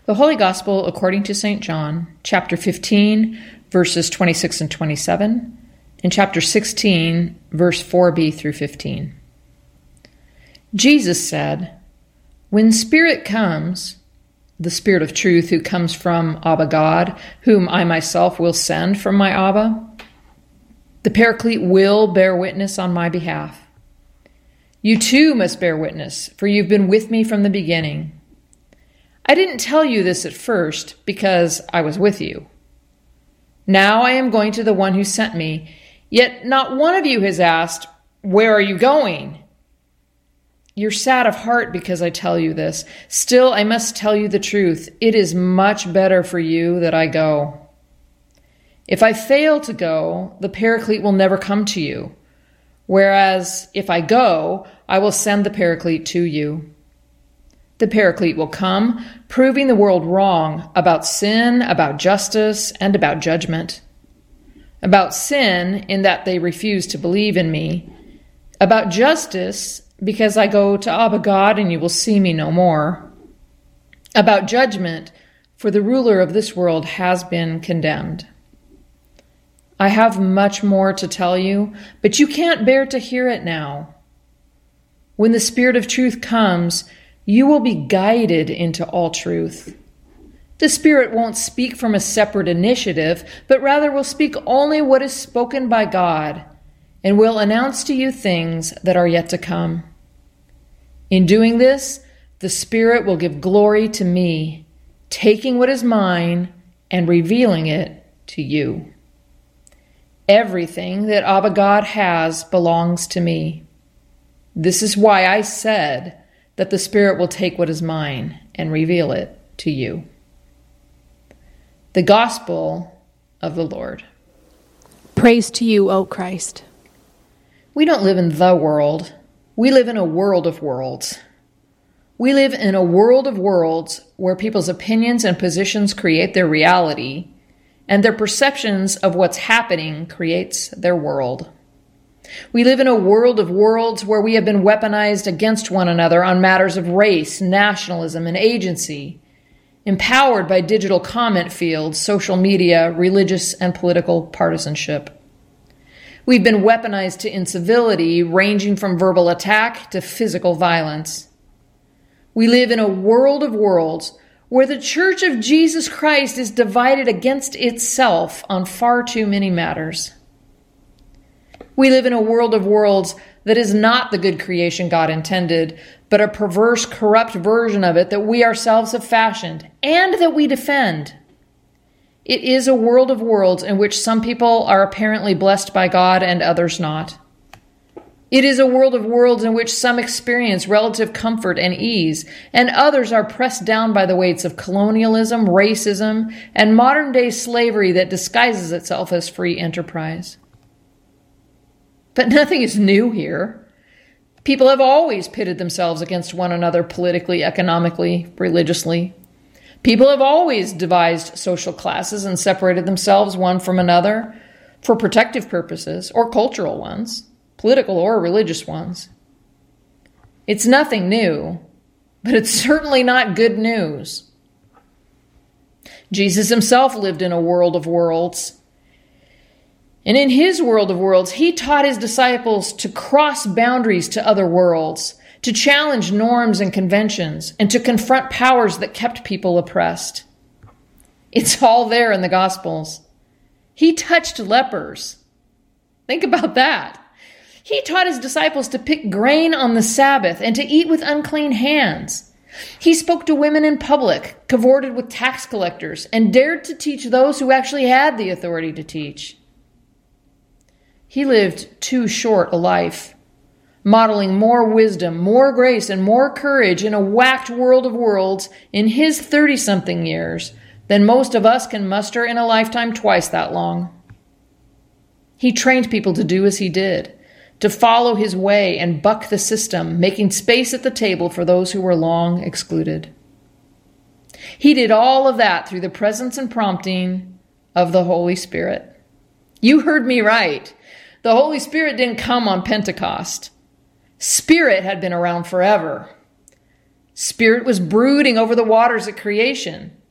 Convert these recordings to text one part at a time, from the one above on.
The Holy Gospel according to St. John, chapter 15, verses 26 and 27, and chapter 16, verse 4b through 15. Jesus said, "When Spirit comes, the Spirit of truth who comes from Abba God, whom I myself will send from my Abba, the Paraclete will bear witness on my behalf. You too must bear witness, for you've been with me from the beginning. I didn't tell you this at first because I was with you. Now I am going to the one who sent me, yet not one of you has asked, 'Where are you going?' You're sad of heart because I tell you this. Still, I must tell you the truth. It is much better for you that I go. If I fail to go, the Paraclete will never come to you. Whereas if I go, I will send the Paraclete to you. The Paraclete will come, proving the world wrong about sin, about justice, and about judgment. About sin, in that they refuse to believe in me. About justice, because I go to Abba God and you will see me no more. About judgment, for the ruler of this world has been condemned. I have much more to tell you, but you can't bear to hear it now. When the Spirit of truth comes, you will be guided into all truth. The Spirit won't speak from a separate initiative, but rather will speak only what is spoken by God, and will announce to you things that are yet to come. In doing this, the Spirit will give glory to me, taking what is mine and revealing it to you. Everything that Abba God has belongs to me. This is why I said that the Spirit will take what is mine and reveal it to you." The Gospel of the Lord. Praise to you, O Christ. We don't live in the world. We live in a world of worlds. We live in a world of worlds where people's opinions and positions create their reality, and their perceptions of what's happening creates their world. We live in a world of worlds where we have been weaponized against one another on matters of race, nationalism, and agency, empowered by digital comment fields, social media, religious and political partisanship. We've been weaponized to incivility, ranging from verbal attack to physical violence. We live in a world of worlds where the Church of Jesus Christ is divided against itself on far too many matters. We live in a world of worlds that is not the good creation God intended, but a perverse, corrupt version of it that we ourselves have fashioned and that we defend. It is a world of worlds in which some people are apparently blessed by God and others not. It is a world of worlds in which some experience relative comfort and ease, and others are pressed down by the weights of colonialism, racism, and modern-day slavery that disguises itself as free enterprise. But nothing is new here. People have always pitted themselves against one another politically, economically, religiously. People have always devised social classes and separated themselves one from another for protective purposes or cultural ones, political or religious ones. It's nothing new, but it's certainly not good news. Jesus himself lived in a world of worlds. And in his world of worlds, he taught his disciples to cross boundaries to other worlds, to challenge norms and conventions, and to confront powers that kept people oppressed. It's all there in the Gospels. He touched lepers. Think about that. He taught his disciples to pick grain on the Sabbath and to eat with unclean hands. He spoke to women in public, cavorted with tax collectors, and dared to teach those who actually had the authority to teach. He lived too short a life, modeling more wisdom, more grace, and more courage in a whacked world of worlds in his 30-something years than most of us can muster in a lifetime twice that long. He trained people to do as he did, to follow his way and buck the system, making space at the table for those who were long excluded. He did all of that through the presence and prompting of the Holy Spirit. You heard me right. The Holy Spirit didn't come on Pentecost. Spirit had been around forever. Spirit was brooding over the waters at creation.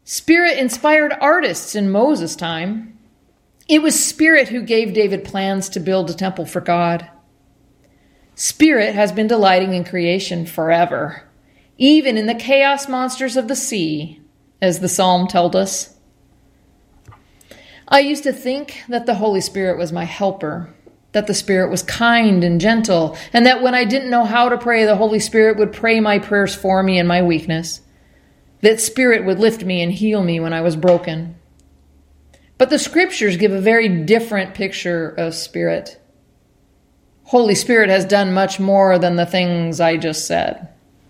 Spirit inspired artists in Moses' time. It was Spirit who gave David plans to build a temple for God. Spirit has been delighting in creation forever, even in the chaos monsters of the sea, as the psalm told us. I used to think that the Holy Spirit was my helper, that the Spirit was kind and gentle, and that when I didn't know how to pray, the Holy Spirit would pray my prayers for me in my weakness, that Spirit would lift me and heal me when I was broken. But the Scriptures give a very different picture of Spirit. Holy Spirit has done much more than the things I just said.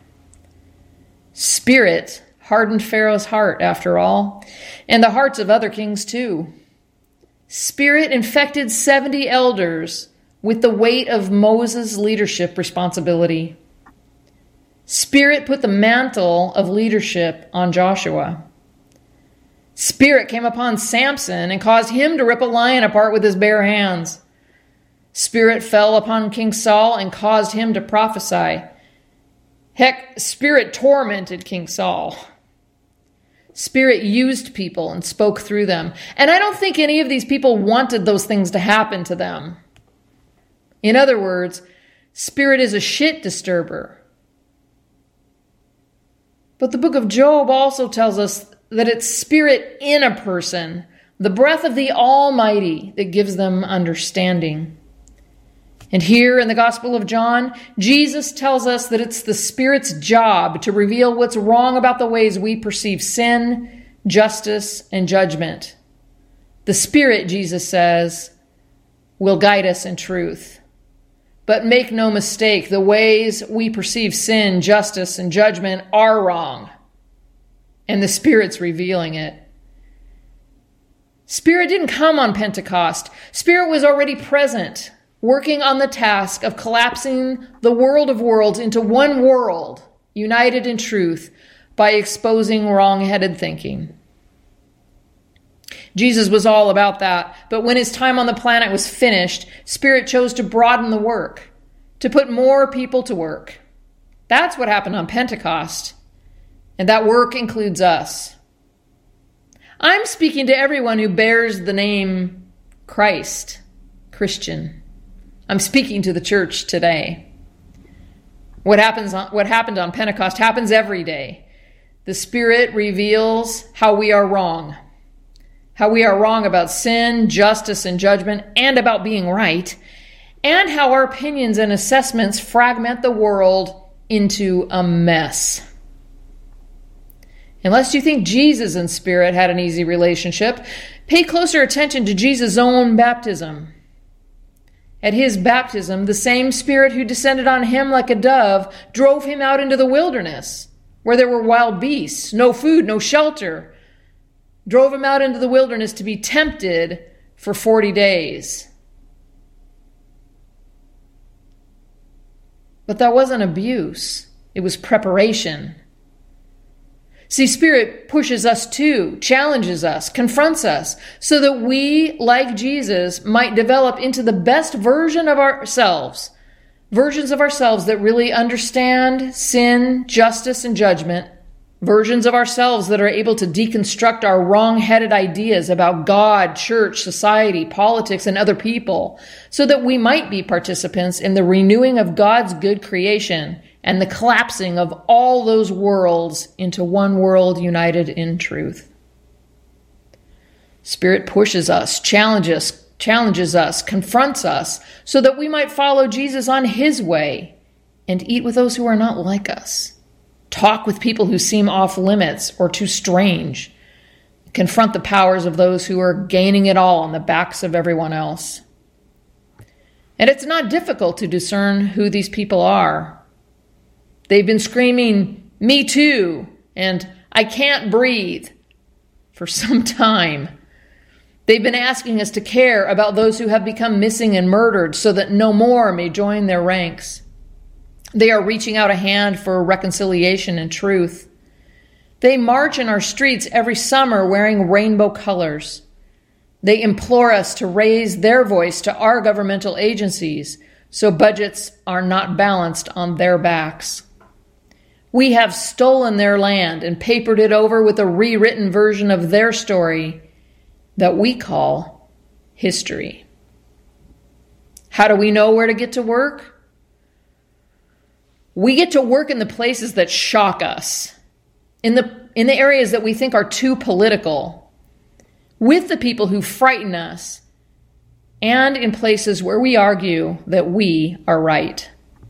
Spirit hardened Pharaoh's heart, after all, and the hearts of other kings too. Spirit infected 70 elders with the weight of Moses' leadership responsibility. Spirit put the mantle of leadership on Joshua. Spirit came upon Samson and caused him to rip a lion apart with his bare hands. Spirit fell upon King Saul and caused him to prophesy. Heck, Spirit tormented King Saul. Spirit used people and spoke through them. And I don't think any of these people wanted those things to happen to them. In other words, Spirit is a shit disturber. But the book of Job also tells us that it's Spirit in a person, the breath of the Almighty, that gives them understanding. And here in the Gospel of John, Jesus tells us that it's the Spirit's job to reveal what's wrong about the ways we perceive sin, justice, and judgment. The Spirit, Jesus says, will guide us in truth. But make no mistake, the ways we perceive sin, justice, and judgment are wrong. And the Spirit's revealing it. Spirit didn't come on Pentecost. Spirit was already present, working on the task of collapsing the world of worlds into one world, united in truth, by exposing wrong-headed thinking. Jesus was all about that, but when his time on the planet was finished, Spirit chose to broaden the work, to put more people to work. That's what happened on Pentecost, and that work includes us. I'm speaking to everyone who bears the name Christ, Christian. I'm speaking to the church today. What happened on Pentecost happens every day. The Spirit reveals how we are wrong. How we are wrong about sin, justice, and judgment, and about being right, and how our opinions and assessments fragment the world into a mess. Unless you think Jesus and Spirit had an easy relationship, pay closer attention to Jesus' own baptism. At his baptism, the same Spirit who descended on him like a dove drove him out into the wilderness, where there were wild beasts, no food, no shelter. Drove him out into the wilderness to be tempted for 40 days. But that wasn't abuse. It was preparation. See, Spirit pushes us too, challenges us, confronts us, so that we, like Jesus, might develop into the best versions of ourselves that really understand sin, justice, and judgment, versions of ourselves that are able to deconstruct our wrong-headed ideas about God, church, society, politics, and other people, so that we might be participants in the renewing of God's good creation and the collapsing of all those worlds into one world united in truth. Spirit pushes us, challenges us, confronts us, so that we might follow Jesus on his way and eat with those who are not like us. Talk with people who seem off limits or too strange. Confront the powers of those who are gaining it all on the backs of everyone else. And it's not difficult to discern who these people are. They've been screaming, "Me too," and "I can't breathe" for some time. They've been asking us to care about those who have become missing and murdered so that no more may join their ranks. They are reaching out a hand for reconciliation and truth. They march in our streets every summer wearing rainbow colors. They implore us to raise their voice to our governmental agencies so budgets are not balanced on their backs. We have stolen their land and papered it over with a rewritten version of their story that we call history. How do we know where to get to work? We get to work in the places that shock us, in the areas that we think are too political, with the people who frighten us, and in places where we argue that we are right.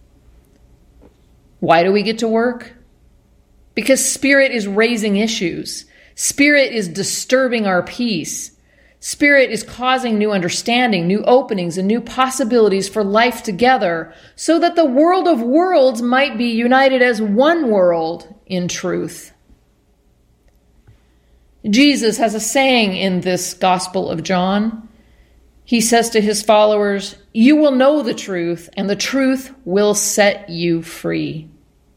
Why do we get to work? Because Spirit is raising issues. Spirit is disturbing our peace. Spirit is causing new understanding, new openings, and new possibilities for life together so that the world of worlds might be united as one world in truth. Jesus has a saying in this Gospel of John. He says to his followers, "You will know the truth, and the truth will set you free."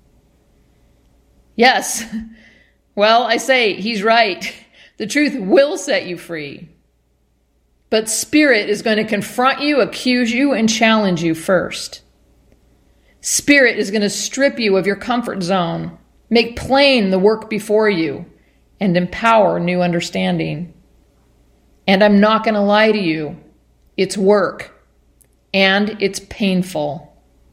Yes, well, I say he's right. The truth will set you free. But Spirit is going to confront you, accuse you, and challenge you first. Spirit is going to strip you of your comfort zone, make plain the work before you, and empower new understanding. And I'm not going to lie to you. It's work, and it's painful.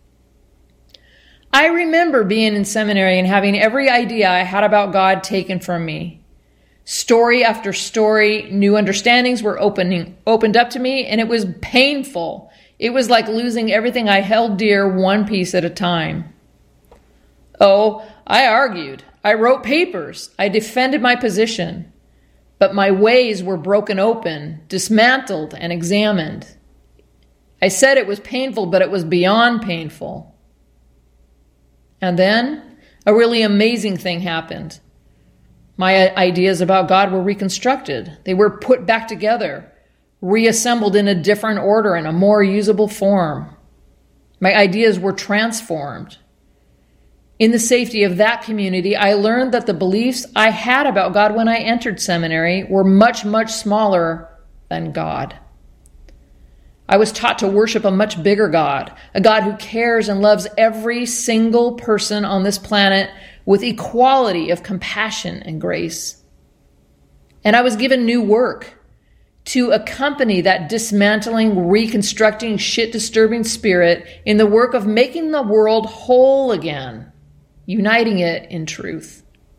I remember being in seminary and having every idea I had about God taken from me. Story after story, new understandings were opened up to me, and it was painful. It was like losing everything I held dear one piece at a time. Oh, I argued. I wrote papers. I defended my position. But my ways were broken open, dismantled, and examined. I said it was painful, but it was beyond painful. And then a really amazing thing happened. My ideas about God were reconstructed. They were put back together, reassembled in a different order and a more usable form. My ideas were transformed. In the safety of that community, I learned that the beliefs I had about God when I entered seminary were much, much smaller than God. I was taught to worship a much bigger God, a God who cares and loves every single person on this planet with equality of compassion and grace. And I was given new work to accompany that dismantling, reconstructing, shit-disturbing spirit in the work of making the world whole again, uniting it in truth.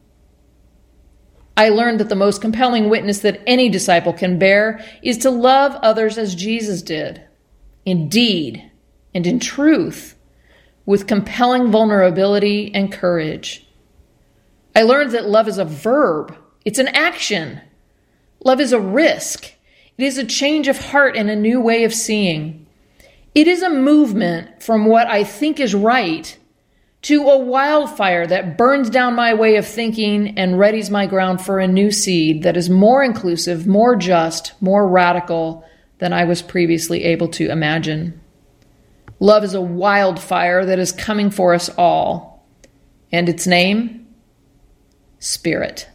I learned that the most compelling witness that any disciple can bear is to love others as Jesus did, in deed and in truth, with compelling vulnerability and courage. I learned that love is a verb. It's an action. Love is a risk. It is a change of heart and a new way of seeing. It is a movement from what I think is right to a wildfire that burns down my way of thinking and readies my ground for a new seed that is more inclusive, more just, more radical than I was previously able to imagine. Love is a wildfire that is coming for us all. And its name? Spirit.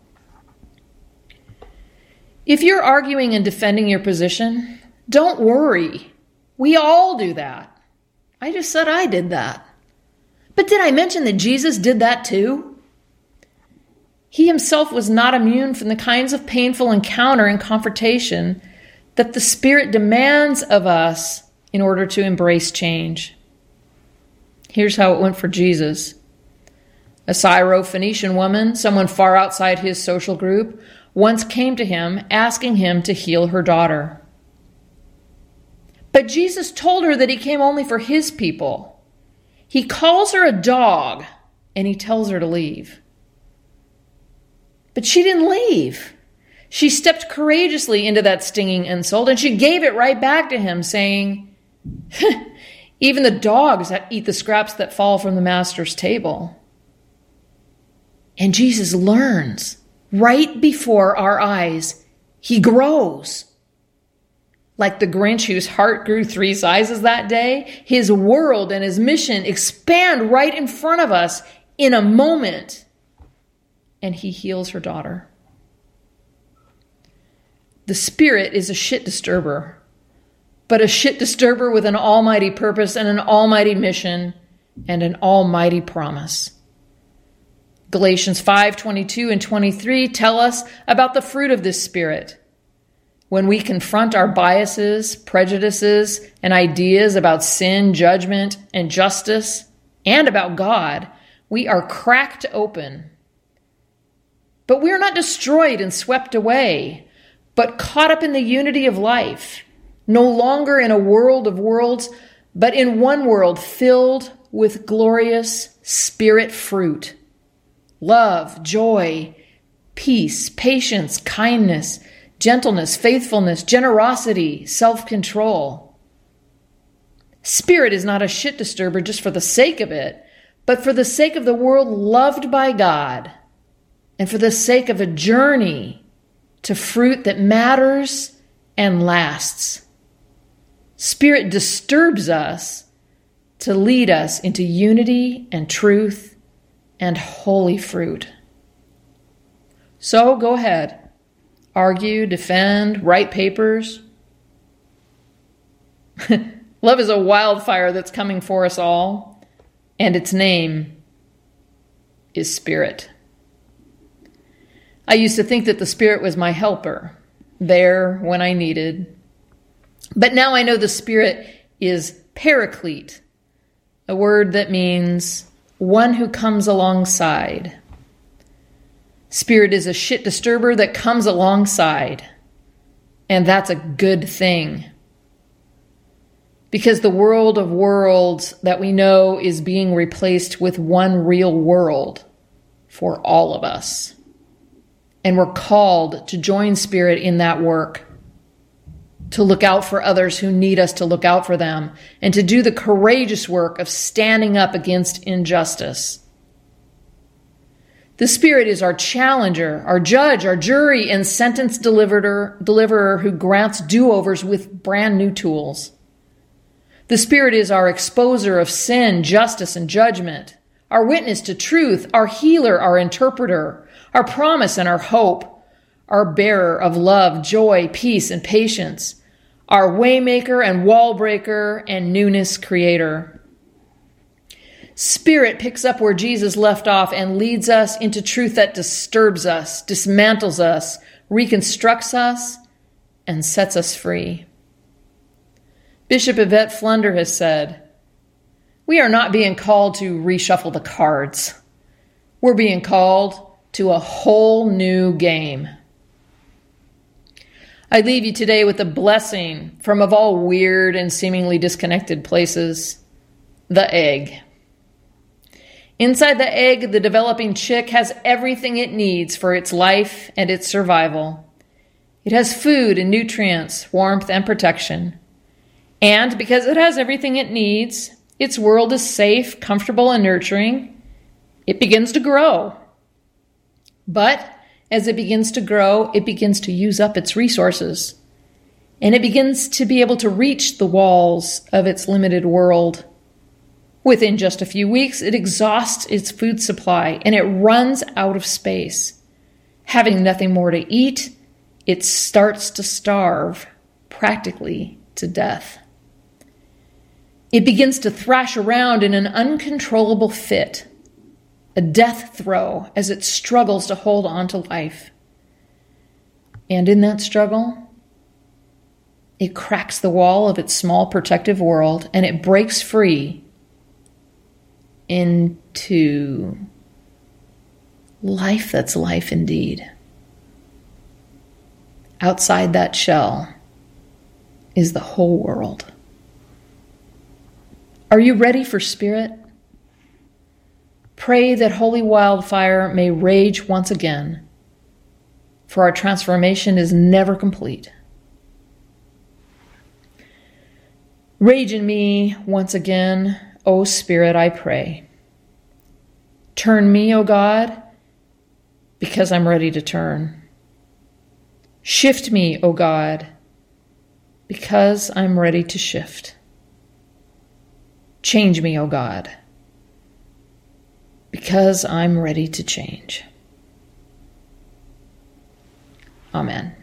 If you're arguing and defending your position, don't worry. We all do that. I just said I did that. But did I mention that Jesus did that too? He himself was not immune from the kinds of painful encounter and confrontation that the Spirit demands of us in order to embrace change. Here's how it went for Jesus. A Syro-Phoenician woman, someone far outside his social group, once came to him asking him to heal her daughter. But Jesus told her that he came only for his people. He calls her a dog and he tells her to leave. But she didn't leave. She stepped courageously into that stinging insult and she gave it right back to him, saying, "Even the dogs eat the scraps that fall from the master's table." And Jesus learns right before our eyes. He grows. Like the Grinch whose heart grew 3 sizes that day, his world and his mission expand right in front of us in a moment. And he heals her daughter. The Spirit is a shit disturber, but a shit disturber with an almighty purpose and an almighty mission and an almighty promise. Galatians 5:22 and 23 tell us about the fruit of this Spirit. When we confront our biases, prejudices, and ideas about sin, judgment, and justice, and about God, we are cracked open. But we are not destroyed and swept away, but caught up in the unity of life, no longer in a world of worlds, but in one world filled with glorious Spirit fruit: love, joy, peace, patience, kindness, gentleness, faithfulness, generosity, self-control. Spirit is not a shit disturber just for the sake of it, but for the sake of the world loved by God, and for the sake of a journey to fruit that matters and lasts. Spirit disturbs us to lead us into unity and truth and holy fruit. So go ahead. Argue, defend, write papers. Love is a wildfire that's coming for us all, and its name is Spirit. I used to think that the Spirit was my helper, there when I needed. But now I know the Spirit is Paraclete, a word that means one who comes alongside. Spirit is a shit disturber that comes alongside. And that's a good thing. Because the world of worlds that we know is being replaced with one real world for all of us. And we're called to join Spirit in that work, to look out for others who need us to look out for them, and to do the courageous work of standing up against injustice. The Spirit is our challenger, our judge, our jury, and sentence deliverer who grants do-overs with brand new tools. The Spirit is our exposer of sin, justice, and judgment, our witness to truth, our healer, our interpreter, our promise and our hope, our bearer of love, joy, peace, and patience, our waymaker and wall breaker and newness creator. Spirit picks up where Jesus left off and leads us into truth that disturbs us, dismantles us, reconstructs us, and sets us free. Bishop Yvette Flunder has said, "We are not being called to reshuffle the cards. We're being called to a whole new game." I leave you today with a blessing from, of all weird and seemingly disconnected places, the egg. Inside the egg, the developing chick has everything it needs for its life and its survival. It has food and nutrients, warmth and protection. And because it has everything it needs, its world is safe, comfortable, and nurturing. It begins to grow. But as it begins to grow, it begins to use up its resources. And it begins to be able to reach the walls of its limited world. Within just a few weeks, it exhausts its food supply and it runs out of space. Having nothing more to eat, it starts to starve, practically to death. It begins to thrash around in an uncontrollable fit, a death throw as it struggles to hold on to life. And in that struggle, it cracks the wall of its small protective world and it breaks free into life that's life indeed. Outside that shell is the whole world. Are you ready for Spirit? Pray that holy wildfire may rage once again, for our transformation is never complete. Rage in me once again, O Spirit, I pray. Turn me, O God, because I'm ready to turn. Shift me, O God, because I'm ready to shift. Change me, O God, because I'm ready to change. Amen.